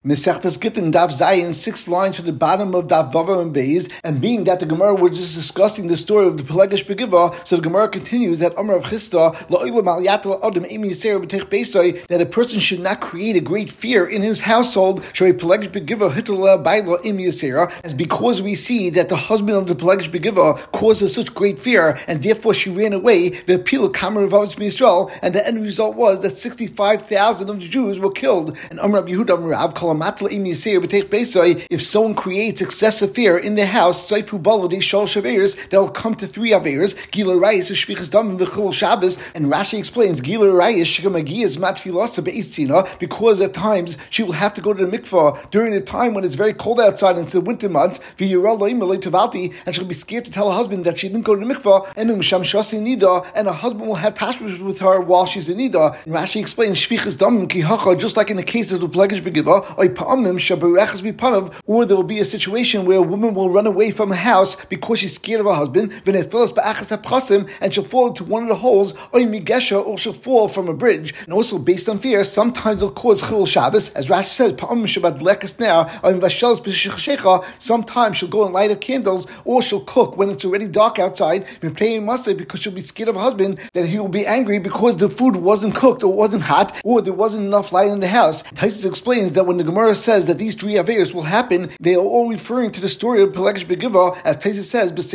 Mesechtas Gittin Daf Zayin, 6 lines from the bottom of Daf Vav and Beis, and being that the Gemara was just discussing the story of the Pelegish Begiva, so the Gemara continues that Amar of Chista that a person should not create a great fear in his household. Pelegish Begiva as because we see that the husband of the Pelegish Begiva causes such great fear, and therefore she ran away. The Pila Kamar of Israel, and the end result was that 65,000 of the Jews were killed. And Amar of Yehuda Amar Rav if someone creates excessive fear in their house, they'll come to 3 averes, Gila Rayis, Shvichas Dam, V'chil Shabbos, and Rashi explains, Gila Rayis, Shikamagiyas, Matfilasa, Be'isina, because at times she will have to go to the mikvah during the time when it's very cold outside and it's the winter months, and she'll be scared to tell her husband that she didn't go to the mikvah, and her husband will have tashmish with her while she's in Nida. And Rashi explains, Shvichas Dam, Kihacha, just like in the case of the Pelegish Begiva, or there will be a situation where a woman will run away from a house because she's scared of her husband, and she'll fall into one of the holes, or she'll fall from a bridge. And also based on fear, sometimes it'll cause Chil Shabbos, as Rashi says, sometimes she'll go and light her candles, or she'll cook when it's already dark outside, because she'll be scared of her husband, that he will be angry because the food wasn't cooked, or wasn't hot, or there wasn't enough light in the house. Taisus explains that when the Gemara says that these 3 averes will happen, they are all referring to the story of Pelegish Begiva, as Taisus says, the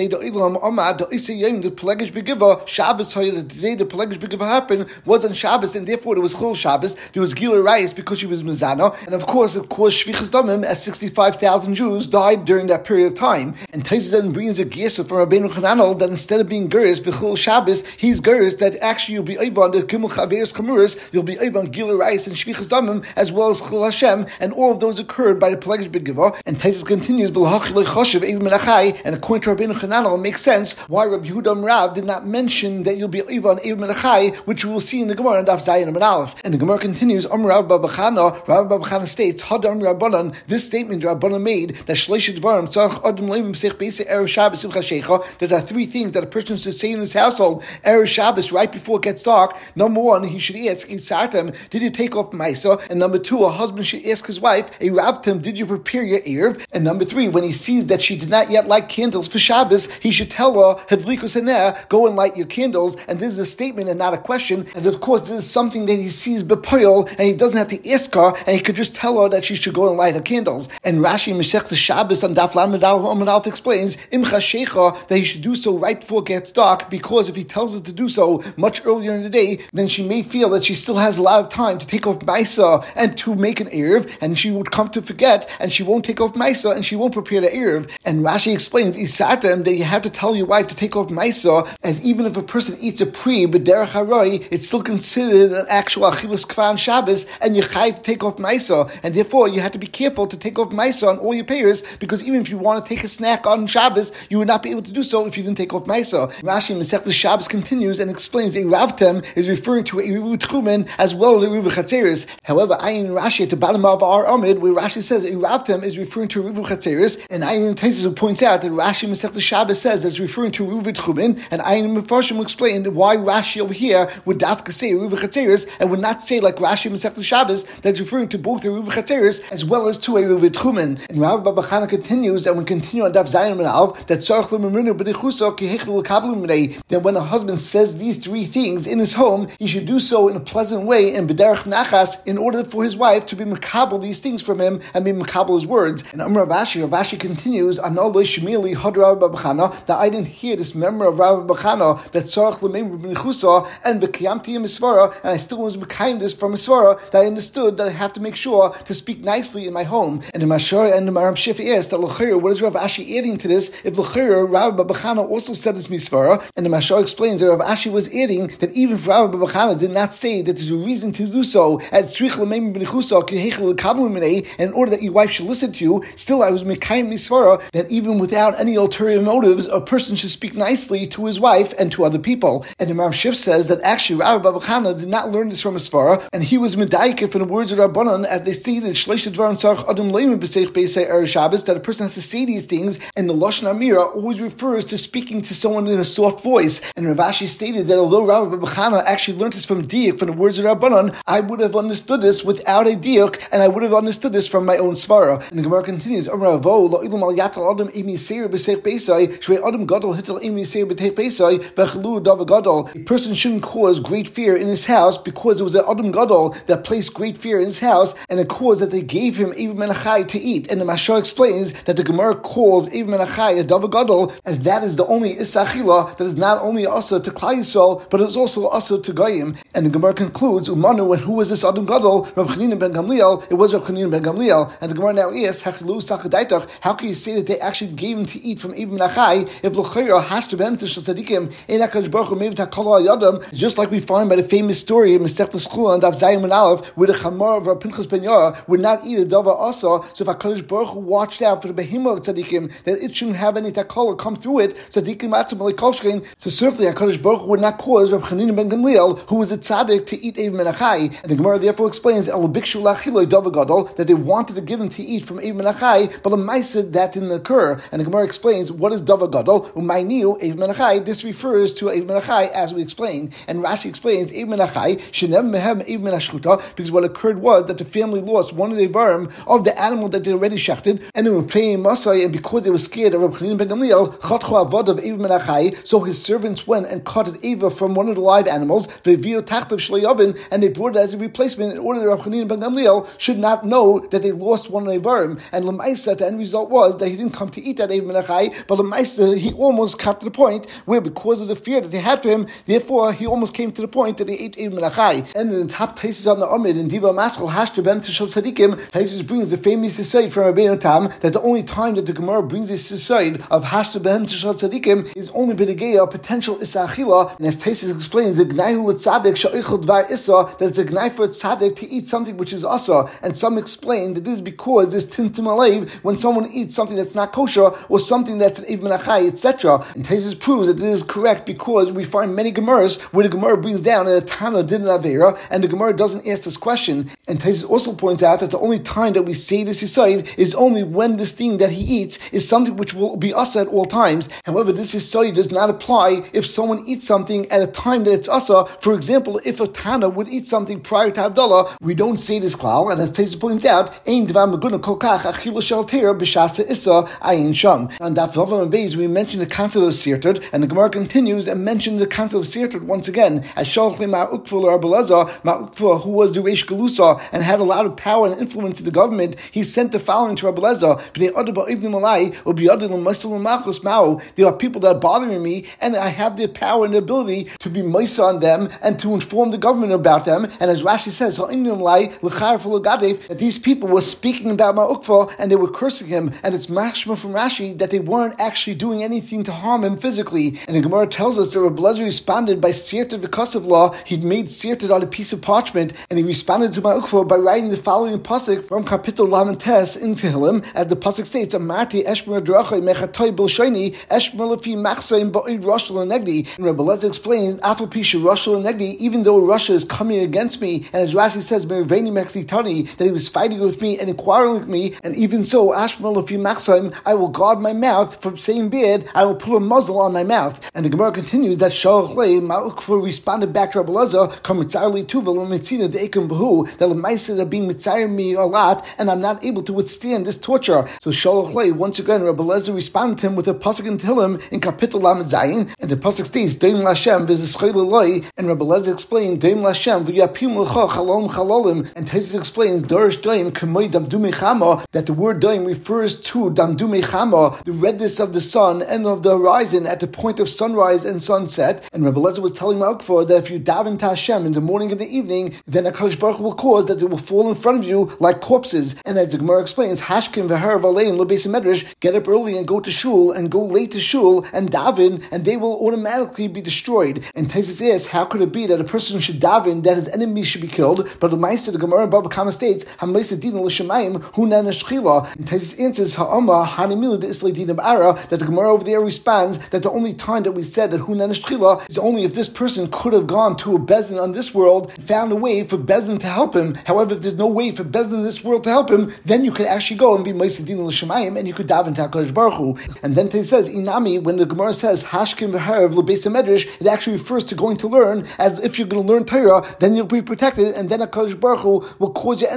Pelegish Begiva, Shabbos, the day the Pelegish Begiva happened was on Shabbos, and therefore there was Chil Shabbos, there was Gila Rayis because she was Mizana, and of course Shvichas Damim, as 65,000 Jews died during that period of time. And Taisus then brings a Gesa from Rabbeinu Chananel that instead of being Geras for Chil Shabbos, he's Geras that actually you'll be Eivan, the Gimel Chaveres Kamuris, you'll be Eivan Gila Rayis and Shvichas Damim, as well as Chil Hashem, and all of those occurred by the Pelegish Begiva. And Taisus continues, and according to Rabbeinu Chananel, it makes sense why Rabbi Yehuda Rav did not mention that you'll be Eivan Eiv Melachai, which we will see in the Gemara and Daf Zayin and Aleph. And the Gemara continues, Rav Babachana states, Hadam Rabbanan, this statement Rabbanan made, that Shleisha Dvarim Tzarech Adam Leim B'Seich Beis Erev Shabbos Simcha Shecha, that there are 3 things that a person should say in his household Erev Shabbos right before it gets dark. Number 1, he should ask, did you take off Maisa? And number 2, a husband should ask his wife, Ravtim, did you prepare your Erev? And number 3, when he sees that she did not yet light candles for Shabbos, he should tell her, Hadlikus Haneh, go and light your candles. And this is a statement and not a question, as of course this is something that he sees bepoil, and he doesn't have to ask her, and he could just tell her that she should go and light her candles. And Rashi Meshech Shabbos on Daf Lamed Aleph explains, Imcha Shecha, that he should do so right before it gets dark, because if he tells her to do so much earlier in the day, then she may feel that she still has a lot of time to take off Maisa and to make an Erev, and she would come to forget, and she won't take off Maisa, and she won't prepare the Erev. And Rashi explains, Isatem, that you have to tell your wife to take off Maisa, as even if a person eats a pre, b'derech harai, it's still considered an actual Achilas Kvan Shabbos, and you have to take off Maisa, and therefore you have to be careful to take off Maisa on all your payers, because even if you want to take a snack on Shabbos, you would not be able to do so if you didn't take off Maisa. Rashi Masechtas Shabbos continues and explains a Ravtem is referring to a Rivu Tchumen as well as a Rivu Chatzeris. However, Ayin Rashi at the bottom of our Amid, where Rashi says a Ravtem is referring to Rivu Chatzeris, and Ayin Taisus who points out that Rashi Masechtas Shabbos says it's referring to Rivu Tchumen, and Ayin Mefarshim explained why Rashi over here would dafka say Rivu Chatzeris and would not say like Rashi Masechtas Shabbos that's referring to both the Rivu Chatzeris as well as to a Rivu Tchumen. And Rabbi Babachana continues, and we continue on Daf Zayin and Aleph, that that when a husband says these 3 things in his home, he should do so in a pleasant way and b'derech nachas, in order for his wife to be makabel these things from him and be makabel his words. And Rav Ashi continues, that I didn't hear this memory of Rav Babachana that tzarech l'meim b'nichusa and v'kiyamti misvara, and I still was mekayim this from misvara, that I understood that I have to make sure to speak nicely in my home. And the Mashar and the Maram Shif asked that l'chayr, what is Rav Ashi adding to this? If l'chayr Rav Babachana also said this misvara, and the Mashar explains that Rav Ashi was adding that even if Rav Babachana did not say that there's a reason to do so, as tzrich l'meim b'nichusa k'heichel l'kablu minei, and in order that your wife should listen to you, still I was mekayim misvara that even without any ulterior motives, a person should speak nicely to his wife and to other people. And the Maram Shif says that actually Rav Babachana did not learn this from his svara, and he was medayik from the words of Rabbanan, as they stated, Shleish Dvarim Tzarech Adam Leim B'Seich Beis Erev Shabbos, that a person has to say these things, and the Lashon Amira always refers to speaking to someone in a soft voice. And Rav Ashi stated that although Rav Babachana actually learned this from Diuk, from the words of Rabbanan, I would have understood this without a Diuk, and I would would have understood this from my own svara. And the Gemara continues, a person shouldn't cause great fear in his house because it was an Adam Gadol that placed great fear in his house, and it caused that they gave him Eiv Menachai to eat. And the Mashal explains that the Gemara calls Eiv Menachai a Davar Gadol, as that is the only Isachila that is not only also to Klal Yisrael, but it is also also to Goyim. And the Gemara concludes, Umanu, and who was this Adam Gadol? Rav Chanina ben Gamliel. It was Rav Chanina ben Gamliel. And the Gemara now asks, how can you say that they actually gave him to eat from Eiv Menachai if l'chayra hashta ben tishal tzadikim in HaKadosh Baruch Hu maybe takala yadam, just like we find by the famous story of Masechtas Chulin and Daf Zayin and Aleph, where the Chamar of Rav Pinchas ben Yair would not eat a davar asa. So if HaKadosh Baruch Hu watched out for the behemoth of tzadikim that it shouldn't have any takala come through it, tzadikim atzim alei kol shkein, so certainly HaKadosh Baruch Hu would not cause Rav Chanina ben Gamliel, who was a tzaddik, to eat Eiv Menachai. And the Gemara therefore explains El bikshu lachiloi davar gadol, that they wanted to give him to eat from Eiv Menachai, but the Maisa that didn't occur. And the Gemara explains what is davar gadol. Umayniu Eiv Menachai. This refers to Eiv Menachai, as we explained. And Rashi explains Eiv Menachai shenem mehem Eiv Menashchuta, because what occurred was that the family lost one of the ivarim of the animal that they already shechted, and they were playing Masai, and because they were scared of Rav Chanina ben Gamliel, chatchu avad of Eiv Menachai, so his servants went and cut an Eiva from one of the live animals, ve'viu tachtav shlei yavin, and they brought it as a replacement in order that Rav Chanina ben Gamliel should not know that they lost one of the ivarim. And Lamaisa, the end result was that he didn't come to eat that Eiv Menachai, but Lamaisa, he almost got to the point where, because of the fear that they had for him, therefore he almost came to the point that he ate Eiv Menachai. And in the top Taisis on the Amid in Diva Maskal Hashta Ben Tishal Tzadikim, Taisis brings the famous aside from Rabbeinu Tam that the only time that the Gemara brings this aside of Hashta Ben Tishal Tzadikim is only b'negeya potential Isachila. And as Taisis explains, the Gnaihu L'Tzadik Sha'ichel Dvar Issa, that it's a Gnai for a Tzadik to eat something which is Asa. And some explain that this is because there's Tintim Alev when someone eats something that's not kosher or something that's an Eiv Menachai, etc. And Taisus proves that this is correct because we find many Gemaras where the Gemara brings down a Tana did an Avera, and the Gemara doesn't ask this question. And Taisus also points out that the only time that we say this aside is only when this thing that he eats is something which will be asa at all times. However, this aside does not apply if someone eats something at a time that it's asa. For example, if a Tana would eat something prior to Havdalah, we don't say this klal, and as Taisus points out, Ein Dvar Meguna Kol Kach Achila Shel Teira B'Shasa Issa Ayin Sham. On Daf Vav and Beis, we mentioned the concept of Sirtut, and the Gemara continues and mentions the concept of Sirtut once again, as Shalchli Ma'ukful or Abelazar, Ma'ukful, who was the Reish Galusa and had a lot of power and influence in the government, he sent the following to Abelazar: there are people that are bothering me, and I have the power and the ability to be Maisa on them and to inform the government about them. And as Rashi says, that these people were speaking about Ma'ukfa and they were cursing him, and it's mashma from Rashi that they weren't actually doing anything to harm him physically. And the Gemara tells us that Rabbi Lezer responded by Sirtut because of law. He'd made Sirtut on a piece of parchment, and he responded to Ma'ukfa by writing the following pasuk from Kapitel Lamentes in Tehillim, as the pasuk states, Amarti Eshmer Drachai Mechatoi Bilshani Eshmer Lefi Machsaim Ba'id Rosh Negdi. And Rabbi Lezer explains, Afal Pisha Rosh Negdi, even though Russia is coming against me, and as Rashi says, Merveni Mechitani, that he was fighting with me and quarreling with me, and even so, Ashmer Lefi Machsaim, I will guard my mouth from saying bad, I will put a muzzle on my mouth. And the Gemara continues that Shalchlei Ma'ukfa responded back to Rabbi Lezer, Come Mitzarli Tuval Mitzina De'ekum Behu, that Lemaisa are being Mitzayir me a lot, and I'm not able to withstand this torture. So Shalchlei, once again, Rabbi Lezer responded to him with a pasuk in Tehillim in Kapitel Lamed Zayin, and the pasuk states, Deim Lashem v'zischei l'loi, and Rabbi Lezer explained, Deim Lashem v'yapim l'cha chalom chalolim, and Taisus explains, Dorish Deim k'moi damdumei chama, that the word Deim refers to damdumei chama, the redness of the sun and of the horizon at the point of sunrise and sunset. And Rabbi Lezer was telling Malkfor that if you daven to Hashem in the morning and the evening, then HaKadosh Baruch Hu will cause that they will fall in front of you like corpses. And as the Gemara explains, Hashkim v'her v'alein lo beis medrash, get up early and go to shul, and go late to shul and daven, and they will automatically be destroyed. And Taisus asks, how could it be that a person should daven that his enemies should be killed? But the Ma'aser, the Gemara in Bava Kama states, HaMa'aser dina l'shamayim hu nanashchila. And Taisus answers, Ha'ama hanimilu de'islay dina b'ara, that the Gemara over there responds that the only time that we said that hu nanashchila is only if this person could have gone to a bezin on this world and found a way for bezin to help him. However, if there's no way for bezin in this world to help him, then you could actually go and be Ma'aser dina l'shamayim, and you could daven to HaKadosh Baruch Hu. And then Taisus says, Inami, when the Gemara says Hashkim v'harav l'beis medrash, it actually refers to going to learn, as if you're going to learn Torah, then you'll be protected, and then HaKadosh Baruch Hu will cause your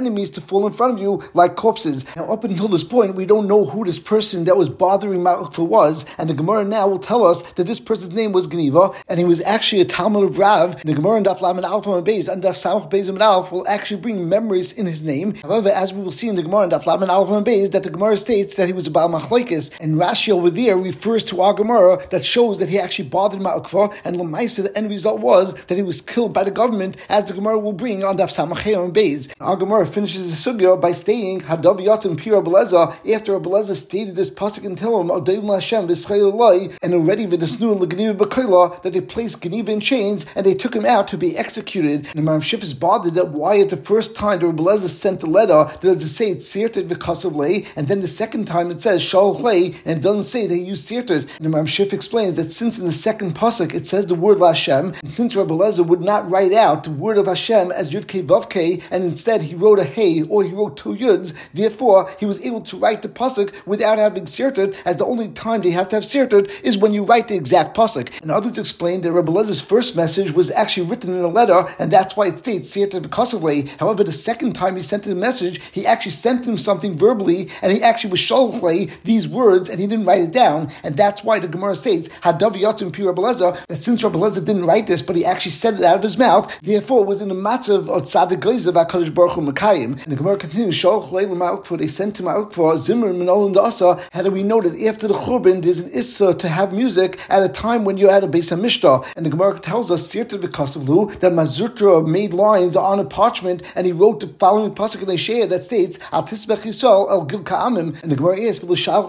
enemies to fall in front of you like corpses. Now, up until this point, we don't know who this person that was bothering Ma'ukfa was, and the Gemara now will tell us that this person's name was Geniva, and he was actually a Talmud of Rav. The Gemara in Daf Lamed Alpha and Beis and Daf Samach Beis and Alf will actually bring memories in his name. However, as we will see in the Gemara in Daf Lamed Alpha and Beis, that the Gemara states that he was a Baal Machlekes, and Rashi over there refers to our Gemara that shows that he actually bothered Ma'ukfa, and Lamaisa, the end result was that he was killed by the government, as the Gemara will bring on Daf Samach and Beis. Our Gemara finishes the sugya by saying Hadav Yatim Pir Abeleza, after Abeleza stated this pasuk in Tehillim, Odeim Hashem V'Schei Eloi, and already V'Nesnu L'Geniva B'Koila, that they placed Geniva in chains and they took him out to be executed. And the Maram Shif is bothered that why at the first time the Rebeleza sent the letter, does it say it's Sirtet V'Kasav Lei, and then the second time it says Shal Lei, and it doesn't say they use Sirtet. And the Maram Shif explains that since in the second pasuk it says the word Hashem, and since Rebeleza would not write out the word of Hashem as Yud Kei Vav Kei, and instead he wrote a Hey or he wrote two Yuds, therefore he was able to write the pasuk without having Sirtet, as the only time they have to have Sirtet is when you write the exact pasuk. And others explain that Rebeleza's first message was actually written in a letter, and that's why it states Sirtet V'Kosovle. However, the second time he sent him a message, he actually sent him something verbally, and he actually was Sholchle, these words, and he didn't write it down. And that's why the Gemara states Hadav Yatim Pi Rebeleza, that since Rebeleza didn't write this, but he actually said it out of his mouth, therefore it was in the matzav of Tzadik Geizav HaKadosh Baruch Hu Mekayim. And the Gemara continues, Sholchle L'Ma'ukfa, they sent to Ma'ukfa Zimmer Minol and Asa. How do we know that after the Churban there's an Issa to have music at a time when you're at a Beis HaMishta? And the Gemara tells us Sirtet V'Kosovlu, that Mazurtra made lines on a parchment, and he wrote the following pasuk in Isaiah that states Al Tisbech Yisrael El Gil Ka'amim. And the Gemara asks,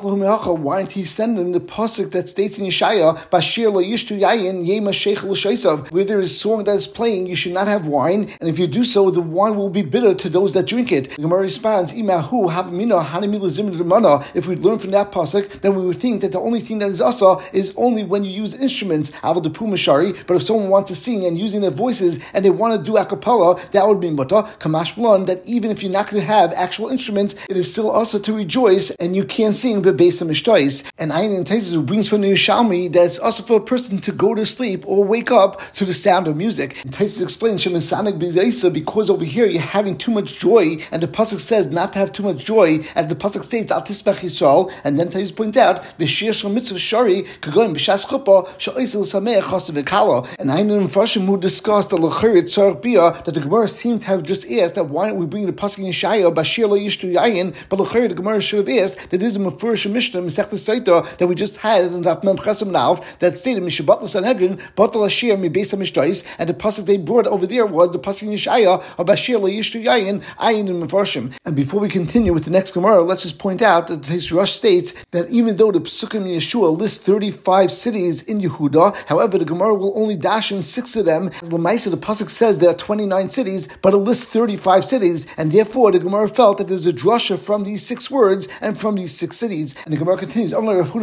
why didn't he send them the pasuk that states in Yeshaya Bashir Lo Yishtu Yayin Yema Sheikh L'Shaisav, where there is a song that is playing, you should not have wine, and if you do so, the wine will be bitter to those that drink it. The Gemara responds, Imahu Havamina Hanimi L'Zimna D'Mana. If we learn from that pasuk, then we would think that the only thing that is asa is only when you use instruments, Aval the Pumashari. But if someone wants to sing and using their voices and they want to do a cappella, that would be mutter. Kamash Blan, that even if you're not going to have actual instruments, it is still asa to rejoice, and you can't sing the Beis HaMishtais. And Ayin Taisus brings from the Yerushalmi that it's asa for a person to go to sleep or wake up to the sound of music. And Taisus explains Shemasanik B'Zaisa, because over here you're having too much joy, and the pasuk says not to have too much joy, as the pasuk states Al Tisbech Yisrael, and then Taisus points out V'shir Shal Mitzvah Shari Kagoim B'Shas Chuppah Sha'isel Sameach Chasav V'Kala. And Ayin Farshim who discussed the L'Chirit Tzarech Bia, that the Gemara seemed to have just asked that why don't we bring the pasuk in Yeshaya Bashir Lo Yishtu Yayin, but L'Chirit the Gemara should have asked that there's a Mefurish Mishnah Masechta Saita that we just had in Daf Mem Chesam Nalf that stated Mishabat L'Sanhedrin Batal Ashir Mi Beis HaMishtais, and the pasuk they brought over there was the pasuk in Yeshaya of Bashir Lo Yishtu Yayin Ayin and Mefarshim. And before we continue with the next Gemara, let's just point out that Tais Rush states that even though the Psukim in Yeshua lists 35 cities in Yehuda, however, the Gemara will only dash in 6 of them. As Lamaisa, the pasuk says there are 29 cities, but it lists 35 cities, and therefore the Gemara felt that there's a drasha from these 6 words and from these 6 cities. And the Gemara continues, what does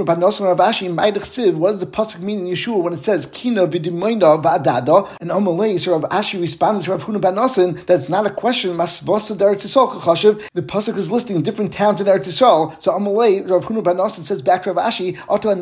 the pasuk mean in Yeshua when it says Kina v'dimoina v'adada? And Amalei, so Rav Ashi responded to Rav Huna ben Nosson that it's not a question. Masvasa d'Eretz Yisrael kachashiv. The pasuk is listing different towns in Eretz Yisrael. So Amalei, Rav Huna ben Nosson says back to Rav Ashi,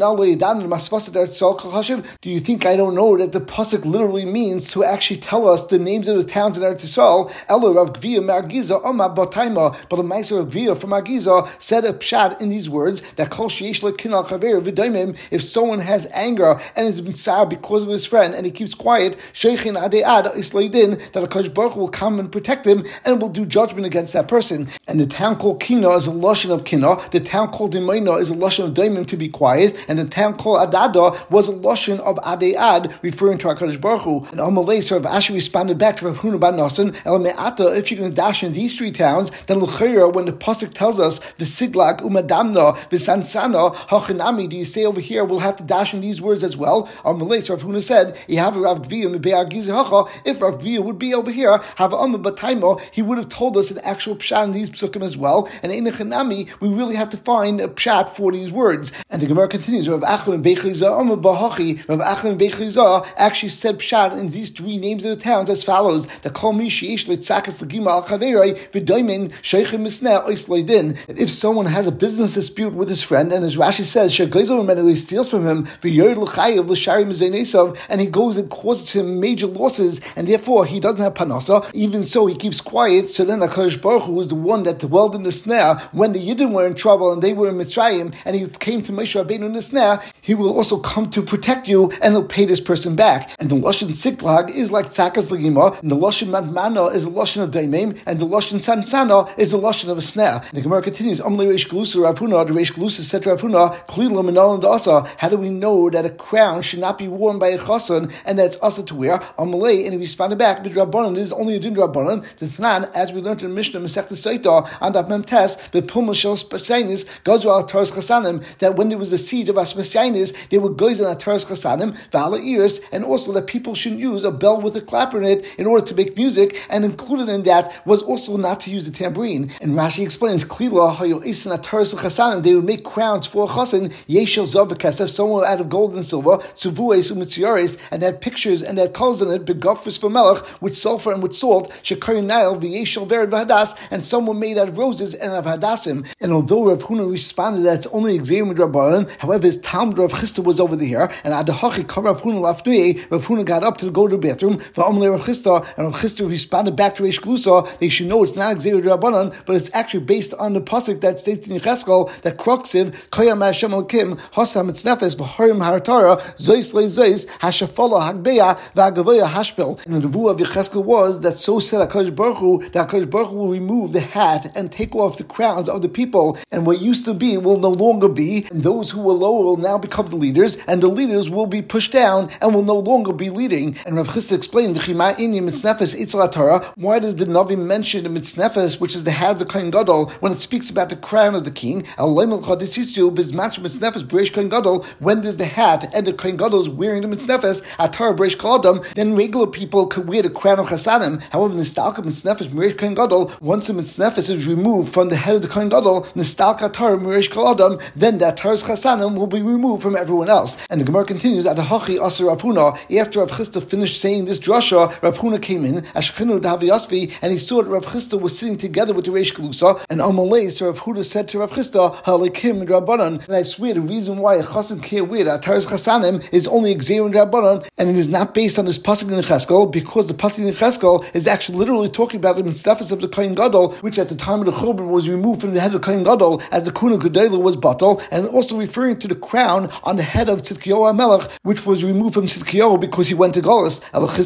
do you think I don't know that the pasuk literally means to actually tell us the names of the towns in Eretz Yisrael? Elo Rav Gviya Margiza Oma Bataima, but the Meiser Rav Gviya from Margiza said a pshat in these words that Kol Sheish Lekinal Chaver V'Daimim, if someone has anger and has been sour because of his friend and he keeps quiet, Sheikhin Adead Islaydin, that HaKadosh Baruch Hu will come and protect him and will do judgment against that person. And the town called Kina is a lashon of Kina, the town called Dimayna is a lashon of Daimim, to be quiet, and the town called Adada was a lashon of Adead, referring to HaKadosh Baruch Hu. And Amalei, so Rav Ashi responded back to Rav Huna ben Nosson, El Me'ata, if you're going to dash in these 3 towns, then L'chayra, when the pasuk tells us the Siglag Umadamna V'Sansana Hachanami, do you say over here we'll have to dash in these words as well? Amalei, so Rav Huna said, have a Rav Gviya Mebe'ar Gizi Hacha. If Rav Gviya would be over here, have a Bataimo, he would have told us an actual pshat in these psukim as well. And in Chanami, we really have to find a pshat for these words. And the Gemara continues, Rav Achim Beichiza Bahachi, Rav Achim Beichiza actually said pshat in these 3 names of the towns as follows: the Kol Mishi Ish Litzakas L'Gima Al Chaverei V'Daimin Sheichim Misneh Oisleidin. If someone has a business dispute with his friend, and as Rashi says, Shegeizel Meneli steals from him V'Yod L'Chayev L'Shari Mizenesav, and he goes and causes him major losses, and therefore he doesn't have panasa. Even so, he keeps quiet. So then HaKadosh Baruch Hu was the one that dwelled in the snare when the Yidden were in trouble and they were in Mitzrayim, and he came to Moshe Rabbeinu in the snare. He will also come to protect you, and he'll pay this person back. And the Lashon Siklag is like Tzakas Legima, and the Lashon Madmana is a Lashon of Daimim, and the Lashon Sansana is a Lashon of a snare. And the Gemara continues, Amle Reish Galusa Rav Huna, the Reish Galusa said to Rav Huna, Klila Minal and Asa, how do we know that a crown should not be worn by a Chasan, and that it's Asa to wear? Amle, and he responded back, but Rabbanan is only a Din Rabbanan, the Thnan, as we learned in Mishnah, Masechta Saita, and Daf Mem Tes, the Pumel Shel Spasainis, goes to Taras Chasanim, that when there was a siege of Aspasainis, they would go on Taras Chasanim, Vala Iris, and also that people shouldn't use a bell with a clapper in it in order to make music, and included in that was also not to use the tambourine. And Rashi explains, Klila, Hayo Isan at Taras Chasanim, they would make crowns for a Chasan, Yeshel Zav Kesef, someone out of gold and silver, Tzuvues Umitziaris, and had pictures and had colors in it, Begafris for Melech, with sulfur and with salt, Shekari Nile, Vyeshel Vered Vahadas, and someone made out of roses and of Hadassim. And although Rav Huna responded that it's only Xerim Rabbanan, however, his Talmud Rav Chisda was over here, and Adahachi Rav Huna Lafnui, Rav Huna got up to go to the bathroom, Va'amle Rav Chisda, and Rav Chisda responded back to Reish Galusa. They should know it's not Xerim Rabbanan, but it's actually based on the pasuk that states in Yecheskel that Kroksiv, Koyam Hashem Elkim, Hosam Etznefes, V'Harim Haratara, Zois Le Zois, Hashafala Hagbeya, V'Agavoya Hashpil. And the Nevuah of Yecheskel was that so said HaKadosh Baruch Hu, that HaKadosh Baruch Hu will remove the hat and take off the crowns of the people, and what used to be will no longer be, and those who were lower will now become the leaders, and the leaders will be pushed down and will no longer be leading. And Rav Chisda explained, why does the Navi mention the Mitznefes, which is the hat of the Kohen Gadol, when it speaks about the crown of the king? When there's the hat and the Kohen Gadol is wearing the Mitznefes, then regular people could wear the crown of Chasanim. However, Nistalka Mitznefes Merish Kohen Gadol, once the Mitznefes is removed from the head of the Kohen Gadol, Nistalka Tar Merish Kol Adam, then that Tar's Chasanim will be removed from everyone else. And the Gemara continues, Adahachi Asa Rav Huna, after Rav Chisda finished saying this drasha, Rav Huna came in, Ashchinu Davi Yasvi, and he saw that Rav Chisda was sitting together with the Reish Galusa, and Amalei, so Rav Huna said to Rav Chisda, Halikim Rabbanan, and I swear the reason why a Chasan can't wear that Tar's Chasanim is only Xerim Rabbanan, and it is not based on this pasuk in Cheskel, because the pasuk in Cheskel is actually literally talking about the Mitznefes of the Kohen Gadol, which at the time of the Churban was removed from the head of the Kohen Gadol, as the Kuna Gedela was batal, and also referring to the crown on the head of Tzidkiyahu HaMelech, which was removed from Tzidkiyahu because he went to Galus.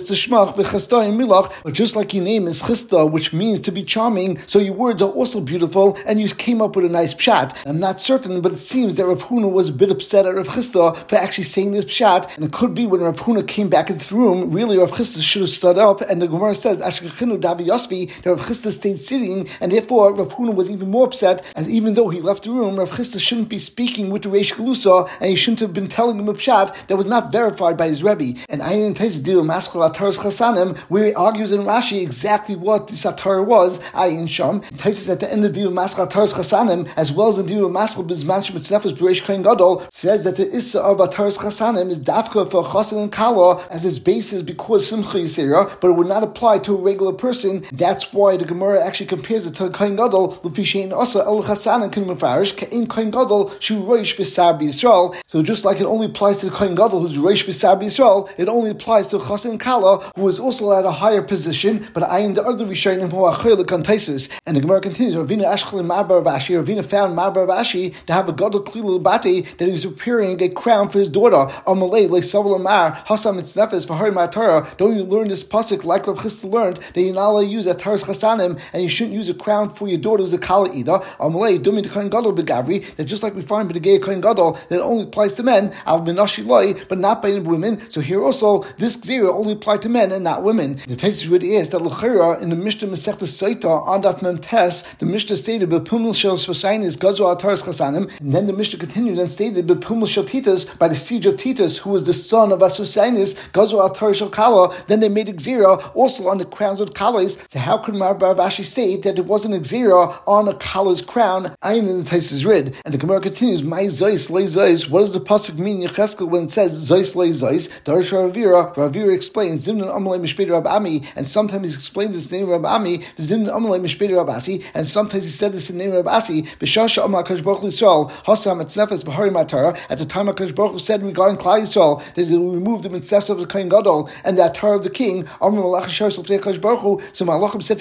But just like your name is Chisda, which means to be charming, so your words are also beautiful, and you came up with a nice pshat. I'm not certain, but it seems that Rav Huna was a bit upset at Rav Chisda for actually saying this pshat, and it could be when Rav Huna came back into the room, really Rav Chisda should have stood up, and the Gemara says, Ashkechinu Davi Yasvi, that Rav Chisda stayed sitting, and therefore Rav Huna was even more upset, as even though he left the room, Rav Chisda shouldn't be speaking with the Reish Galusa, and he shouldn't have been telling him a pshat that was not verified by his Rebbe. And Ayin Taisa Dil Maskal Ataras Chasanim, where he argues in Rashi exactly what the Satar was, Ayin Sham. Taisa at the end of the Dil Maskal Ataras Chasanim, as well as the Dil Maskal Bizman Shemitznefes B'Reish Kohen Gadol, says that the Issa of Ataras Chasanim is Dafka for Chasan and Kala as its basis because Simcha Yisera, but it would not apply to a regular person. That's why the Gemara actually compares it to Kohen Gadol, L'fishein Asa El Chasan and Kin Mefarish, Kein Kohen Gadol, Shu Roish V'Sar B'Yisrael. So just like it only applies to the Kohen Gadol who's Roish V'Sar B'Yisrael, it only applies to Chasan Kala, who is also at a higher position, but I am the other Rishonim who are Chaylik on Taisis. And the Gemara continues, Ravina Ashkel Ma'bar Rashi, Ravina found Ma'bar Rashi to have a Gadol Klil Bati, that he was preparing a crown for his daughter. Amalei, like Saval Amar, Hasam Mitznefes, V'Hari Ma'atara. Don't you learn this pasuk like Rav Chisda learned, that you're not allowed to use a Taras Chasanim, and you shouldn't use a crown for your daughter who's a Kala either. Amalei, Dumi the Kohen Gadol Begavri, that just like we find by the Gay Kohen Gadol, that only applies to men, Al Minashi Loi, but not by women. So here also, this Gzera only applied to men and not women. The Taisus really is that L'chira in the Mishnah Masechta Saita on Daf Mem Tes, the Mishnah stated B'Pumul Shel Spasainis Gazu Al Taras Chasanim, and then the Mishnah continued and stated B'Pumul Shel Titus, by the siege of Titus, who was the son of Asusainis Gazu Al Taras Shel Kala. Then they made a Gzera also on the crowns of Kalas. So how could Mar Baravashi state that it wasn't a Gzera on a Kala's crown? I am in the Taisus Rid, and the Gemara continues. My Zeis Le Zeis. What does the pasuk mean in Yecheskel when it says Zeis Le Zeis? Darish Ravira explains Zimnan Amalei Mishpei Rab Ami, and sometimes he's explained this name Rab Ami, the Zimnan Amalei Mishpei Rab Asi, and sometimes he said this in the name of Rab Asi. B'Shasha Amar Hakadosh Baruch Hu Yisrael Hasam Mitznefes V'Hari Ma'atara. At the time Hakadosh Baruch Hu said regarding Klal Yisrael that he will remove the Mitznefes of the Kohen Gadol and the Atar of the king. Amar Malach Shar Sofei Hakadosh Baruch Hu. So Malachim said to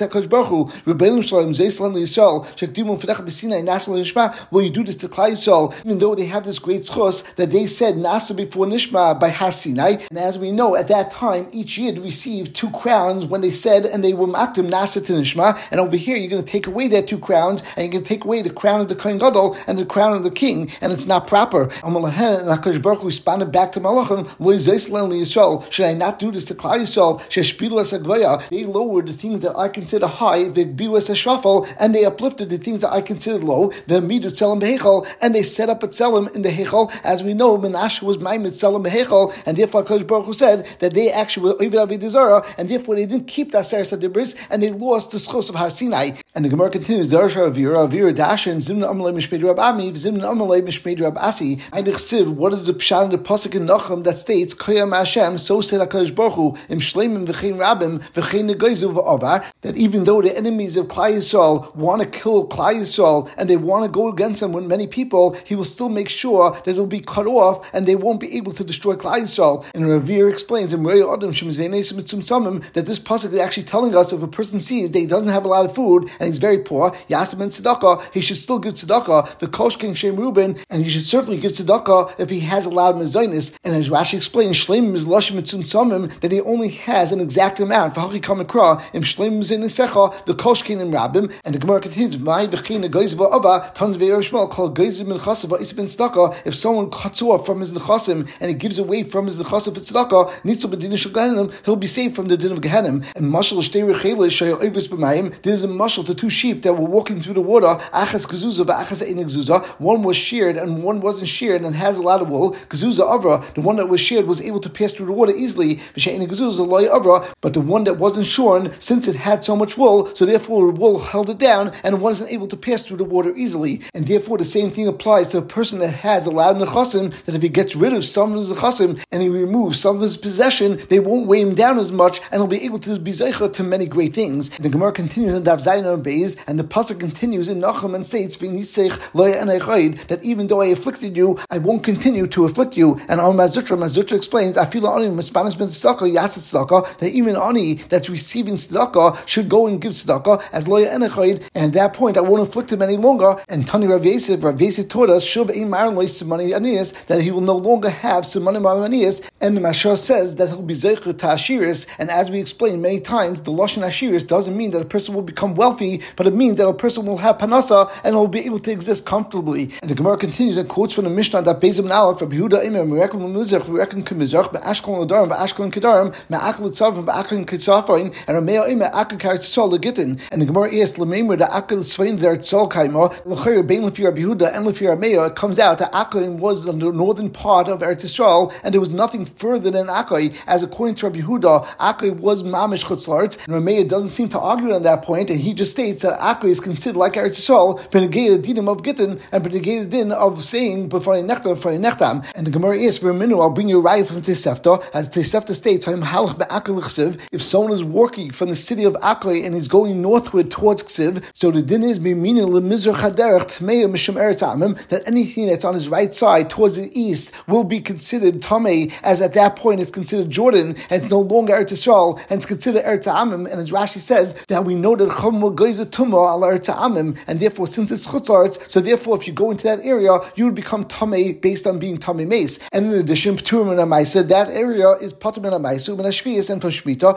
to HaKadosh Baruch Hu, Rebbeinu Shalom, Zeislan Yisrael, Shekdimu Fedecha B'Sinai, Nasa L'Nishma, will you do this to Klal Yisrael, even though they have this great schos that they said Nasa before Nishma by Har Sinai, and as we know, at that time, each Yid received 2 crowns when they said, and they were Makdim Nasa to Nishma, and over here, you're going to take away that 2 crowns, and you're going to take away the crown of the Kohen Gadol and the crown of the king, and it's not proper. And HaKadosh Baruch Hu responded back to Malachim, Lo Zeislan Yisrael, should I not do this to Klal Yisrael? Sheshpilu es Agvoya, they lowered the things that I consider high, V'gbiu es Hashrafal, and they uplifted the things that I consider low, V'midu Tzelem Behechal, and they set up a Tzelem in the Hechal. As we know, Menashe was Maimed Tzelem Behechal, and therefore HaKadosh Baruch Hu said that they actually were Ovid Avodah Zarah, and therefore they didn't keep the Aseret HaDibros, and they lost the schos of Har Sinai. And the Gemara continues, Darsha Avira Dashin, Zimna Amalei Mishmei Rab Ami, Zimna Amalei Mishmei Rab Asi. What is the pshat in the pasuk in Nachum that states, Koyam Hashem, so said HaKadosh Baruch Hu, Im Shleimim V'chein Rabim, V'chein Negoizu V'avar, that even though the enemies of Klal Yisrael want to kill Klal Yisrael, and they want to go against him with many people, he will still make sure that it will be cut off, and they won't be able to destroy Klal Yisrael. And Ravir explains in Rei Adam that this pasuk is actually telling us if a person sees that he doesn't have a lot of food, and he's very poor, Yasim and Tzedakah, he should still give Tzedakah, the Kosh King Shem Reuben, and he should certainly give Tzedakah if he has a lot of Mezainis. And as Rashi explains, Shleimim is Lashim Mitzum that he only has an exact amount. V'hachi Kamakra, Im Shleimim Zenisecha, the Kosh King and Rabbim, and the Gemara continues, Mai V'china Geizva Ava, Tan Ve'erishmal, Kol Geizim Min Chasav, Isbin Tzedakah, if someone cuts off from his Nechasim, and he gives away from his Nechasim for Tzedakah, Nitzel B'din Shel Gehenim, he'll be saved from the din of Gehenim. And Mashal Shtei Rechelish, Shayel Oivus B'mayim, there's a mashal to 2 sheep that were walking through the water, Achas Gezuza V'achas Einik Zuza, one was sheared and one wasn't sheared and has a lot of wool. Gezuza Avra, the one that was sheared was able to pass through the water easily, V'sheinik Gezuza Loy Avra, but the one that wasn't shorn, since it had so much wool, so therefore the wool held it down and it wasn't able to pass through the water easily. And therefore the same thing applies to a person that has a lot of nechasim, that if he gets rid of some of his nechasim and he removes some of his possession, they won't weigh him down as much and he'll be able to be zeicha to many great things. And the Gemara continues in Daf Zayin and Beis, and the pasuk continues in Nachum and states, that even though I afflicted you, I won't continue to afflict you. And our Mazutra explains, that even ani that's receiving tzedakah should go and give tzedakah as loya enechayid, and at that point I won't afflict him any longer. And Tani Rav Yosef taught us that he will no longer have simani ma'aniyas, and the Mashar says that he'll be zeicher to ashiris. And as we explained many times, the lashon ashiris doesn't mean that a person will become wealthy, but it means that a person will have panasa and will be able to exist comfortably. And the Gemara continues and quotes from the Mishnah that Bezim Aleph from Yehuda Imer Merekim Mizrach Merekim Kemizrach Be'ashkol Nadarim Be'ashkol Kedarim Me'akal Tzavim Be'akal Ketzafarin and Ramea Imer Akal Karitzol Legitin. And the Gemara asks Lemeimer the Akal Tzvain Der Tzol Kaima L'Chayr Bein Lefir Yehuda and Lefir Ramea. It comes out that Akal was the northern part of Eretz Yisrael, and there was nothing further than Akai. As according to Rabbi Yehuda, Akai was Mamish Chutz La'aretz, and Ramea doesn't seem to argue on that point, and he just states that Akai is considered like Eretz Yisrael, Benegated Dinim of Gittin, and Benegated Din of saying B'farei Nechtam, B'farei Nechtam. And the Gemara is, for a minute, I'll bring you a raya from Tosefta, as Tosefta states, if someone is walking from the city of Akai and is going northward towards Ksiv, so the din is that anything that's on his right side towards the east will be considered Tamei, as at that point it's considered Jordan, and it's no longer Eretz Yisrael, and it's considered Eretz Amim. And as Rashi says, that we know that Chum goes a Tumah al Eretz Amim, and therefore since it's Chutz La'aretz, so therefore if you go into that area, you would become Tamei based on being Tamei Meis. And in addition, P'turim and Amaisa, that area is Patum and Amaisa, and Ashvias, and from Shmita,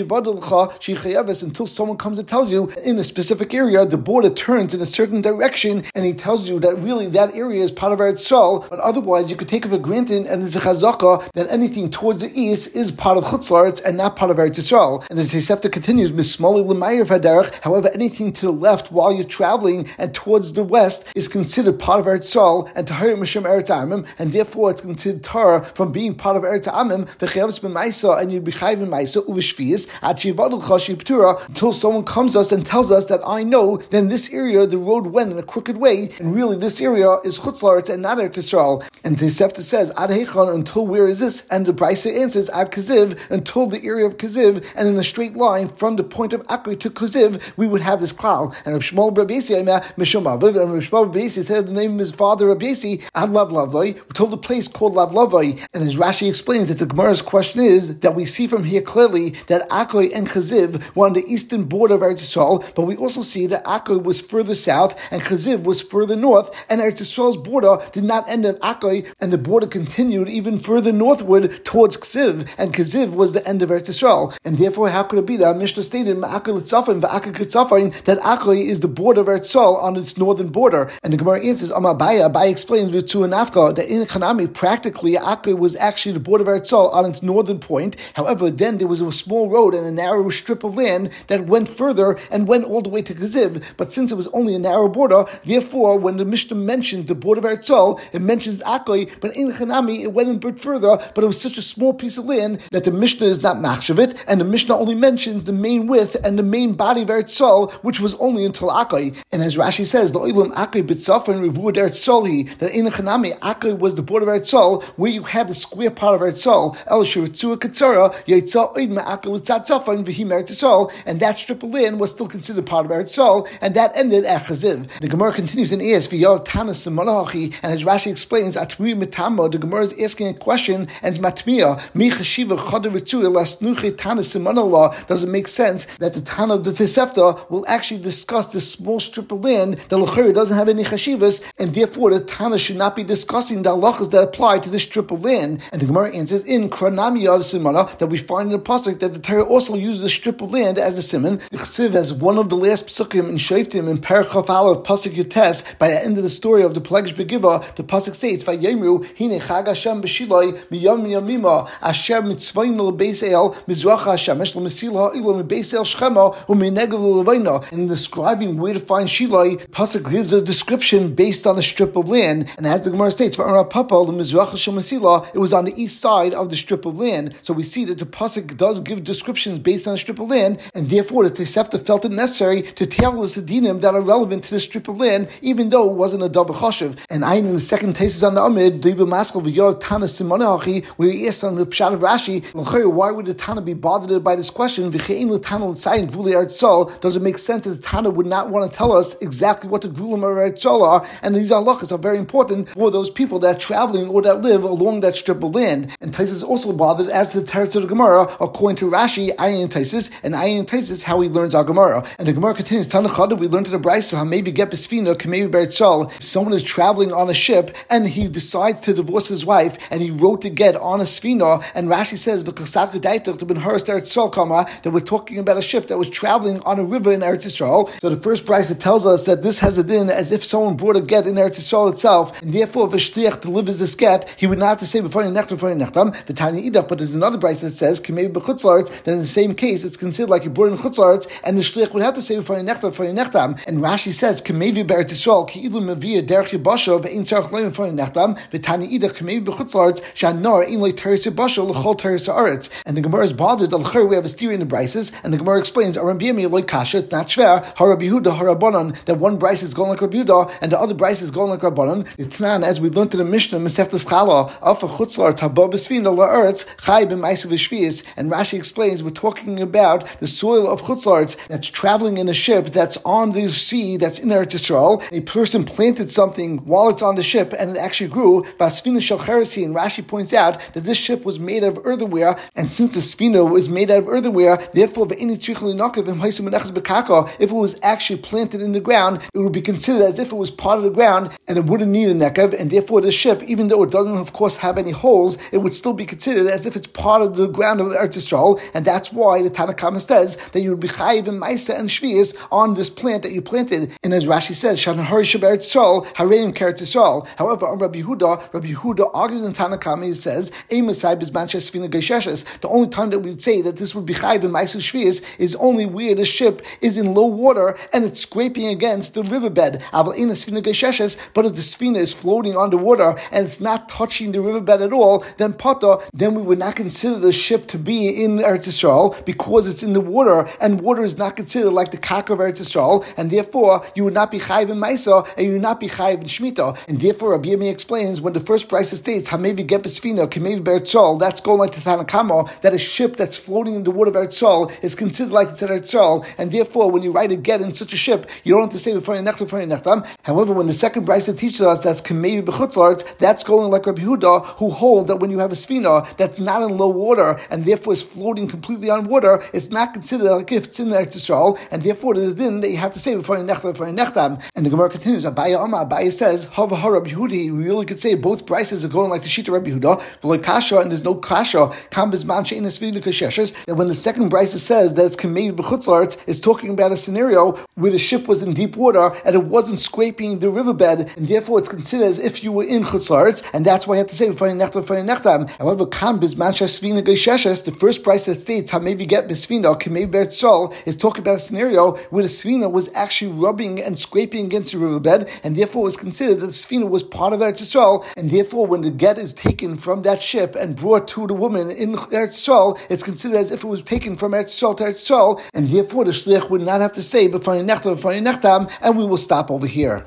until someone comes and tells you in a specific area the border turns in a certain direction, and he tells you that really that area is part of Eretz Yisrael, but otherwise you could take it for granted, and there's a chazaka that anything towards the east is part of Chutz La'aretz and not part of Eretz Yisrael. And the Tosefta continues, however, anything to the left while you're traveling and towards the west is considered part of Eretz Yisrael, and Tahir Mishim Eretz Amim, and therefore it's considered tar from being part of Eretz Amim, and you'd be chayv in Maisa, uvishvias, until someone comes to us and tells us that I know, then this area, the road went in a crooked way, and really this area is Chutz La'aretz and not Eretz Yisrael. And Tosefta says, Ad Heichon, until where is this? And the Brisa answers, Ad Kaziv, until the area of Kaziv, and in a straight line from the point of Akai to Kaziv, we would have this klal. And Rav Shmuel Bar Abasi, and Rav Shmuel Bar Abasi said the name of his father Bar Abasi, Ad Lav Lavoi. We told a place called Lav Lavoi, and as Rashi explains that the Gemara's question is that we see from here clearly that Akoi and Chaziv were on the eastern border of Eretz Yisrael, but we also see that Akoi was further south and Chaziv was further north, and Eretz Yisrael's border did not end at Akoi, and the border continued even further northward towards Chaziv, and Chaziv was the end of Eretz Yisrael. And therefore, how could it be that Mishnah stated Ma'akoi L'Tzafon v'Akoi K'Tzafon that Akoi is the border of Eretz Yisrael on its northern border? And the Gemara answers, Abai explains with Ritzu and Nafka that in Chanami, practically Akoi was actually the border of Eretz Yisrael on its northern point. However, then there was a small road and a narrow strip of land that went further and went all the way to Chaziv. But since it was only a narrow border, therefore, when the Mishnah mentioned the border of Eretz Yisrael, it mentions Akoi, but in Chanami it went a bit further, but it was such a small piece of land that the Mishnah is not machshavit, and the Mishnah only mentions the main width and the main body of Eretz Yisrael, which was only until Akoi. And as Rashi says, the Olam Akoi b'tzafon revuad Eretz Yisrael, that in Chanami Akoi was the border of Eretz Yisrael, where you had the square part of Eretz Yisrael, El Shiritzua Ketzara, Yaitzah Oid Ma'akoi L'Tzatzafon v'Him Eretz Yisrael, and that strip of land was still considered part of Eretz Yisrael, and that ended at Chaziv. The Gemara continues in ESV, Yav Tanas Simanachi, and as Rashi explains, Atmi Mitamo, the Gemara is asking a question, and Matmiya, Mi Chashiva Chada Ritzuya Lasnuche Tanas Simanallah, doesn't make sense that the Tana of the Tosefta will actually discuss this small strip of land that L'chari doesn't have any Chashivas, and therefore the Tana should not be discussing the halachas that apply to this strip of land. And the Gemara answers in Kranamiya of Simana that we find in the pasuk that the Torah also uses a strip of land as a simon. The Chasiv has one of the last psukim in Shoftim in Perachaf Aleph of pasuk Yutes. By the end of the story of the Pelegish Begiva, the pasuk states, "Vayemru hine Chag Hashem b'Shiloi miyam miyamima Asher mitzvayin lebeis El mizracha Hashemesh lemesilha ilo mebeis El Shchema u'minegav levaina." In describing where to find Shiloi, pasuk gives a description based on a strip of land, and as the Gemara states, "Va'ara Papa lemizracha shemesila," it was on the east side of the strip of land. So we see that the pasuk does give descriptions based on a strip of land, and therefore the Tosefta felt it necessary to tell us the dinim that are relevant to this strip of land, even though it wasn't a davar chashuv. And I in the second thesis on the Amid, David Maskell v'Yov Tana Simanachi, where he asked on the Pshat of Rashi, why would the Tana be bothered by this question? V'chein l'Tana l'tzayin gvulei Eretz Yisrael. Does it make sense that the Tana would not want to tell us exactly what the gvulim of Eretz Yisrael are? And these halachas are very important for those people that are traveling or that live along that strip of land. And Taisus is also bothered as to the teretz of the Gemara, according to Rashi, Ayin Taisus, and Ayin Taisus how he learns our Gemara. And the Gemara continues, Tana Chada, we learned in the Brisa, how maybe get besfina, maybe Eretz Yisrael. If someone is traveling on a ship and he decides to divorce his wife and he wrote the get on a sfina, and Rashi says that we're talking about a ship that was traveling on a river in Eretz Yisrael. So the first Brisa tells us that this has a din as if someone brought a get in Eretz Yisrael itself, and therefore if a shliach delivers this get, he would not have to say before nechtam, the tiny idach. But there's another Brisa that says maybe b'chutzlaretz. Then in the same case, it's considered like he brought in chutzlaretz, and the shliach would have to say before nechtam. And Rashi says maybe Eretz Yisrael ki ilu mevia derech yibasha ve'in tzarich leim before nechtam. The tiny idach maybe b'chutzlaretz shanar in like teres yibasha l'chol teres haaretz. And the Gemara is bothered. We have a theory in the Brises, and the Gemara explains Aram Biyami like kasha. It's not shver. Harabi Yehuda harabanan, that one Brise is going like Rabbi Yehuda and the other Brise is going like Rabbanan. It's not, as we learned in the Mishnah Masechtas Chala Alpha Chutzlar Tabah B'Sfina La'Eretz Chai B'Maisav V'Shvius, and Rashi explains we're talking about the soil of Chutzlarts that's traveling in a ship that's on the sea that's in Eretz Yisrael. A person planted something while it's on the ship and it actually grew. V'Sfina Shel Cheresi, and Rashi points out that this ship was made out of earthenware, and since the Sfina was made out of earthenware, therefore if it was actually planted in the ground, it would be considered as if it was part of the ground, and it wouldn't need a nekev, and therefore the ship, even though it doesn't of course have any holes, it would still be considered as if it's part of the ground of Eretz Yisrael, and that's why the Tanna Kama says that you would be chayiv and maisa and shvius on this plant that you planted. And as Rashi says, Shan Hari Shabbat Yisrael, Hareim Keret Yisrael. However, Rabbi Yehuda argues in Tanna Kama, he says, the only time that we would say that this would be chayiv and maisa shvius is only where the ship is in low water and it's scraping against the riverbed. But if the sfina is floating underwater and it's not touching the riverbed at all, then we would not consider the ship to be in Eretz Yisrael because it's in the water, and water is not considered like the kaka of Eretz Yisrael, and therefore you would not be chayiv in Maisa and you would not be chayiv in Shemitah. And therefore Rabbi Yemi explains when the first Brisa states Hamevi get besfina, Kamevi Eretz Yisrael, that's going like the Tanna Kama, that a ship that's floating in the water of Eretz Yisrael is considered like it's Eretz Yisrael, and therefore therefore, when you write a get in such a ship, you don't have to say before nechtam. However, when the second brisa teaches us that's kamevi b'chutzlarts, that's going like Rabbi Yehuda, who holds that when you have a sfina that's not in low water and therefore is floating completely on water, it's not considered like if it's in Eretz Yisrael, and therefore the din that you have to say before nechtam. And the Gemara continues. Abaye says, Hava Rabbi Yehudi. We really could say both brises are going like the Shita Rabbi Yehuda. V'lo kasha, and there's no kasha. Kam bizman she'ein esvina kasheshes. That when the second brisa says that it's kamevi b'chutzlarts, it's talking about a scenario where the ship was in deep water and it wasn't scraping the riverbed, and therefore it's considered as if you were in chutzlarts, and that's why you have to say before nechtam. However, kam bizman she'esvina kasheshes, the first brisa that states how maybe get bisvina kamevi b'Eretz Yisrael is talking about a scenario where the svina was actually rubbing and scraping against the riverbed, and therefore it was considered that the svina was part of Eretz Yisrael, and therefore when the get is taken from that ship and brought to the woman in Eretz Yisrael, it's considered as if it was taken from Eretz Yisrael to Eretz Yisrael, and therefore the shliach would not have to say b'fani nechtam, and we will stop over here.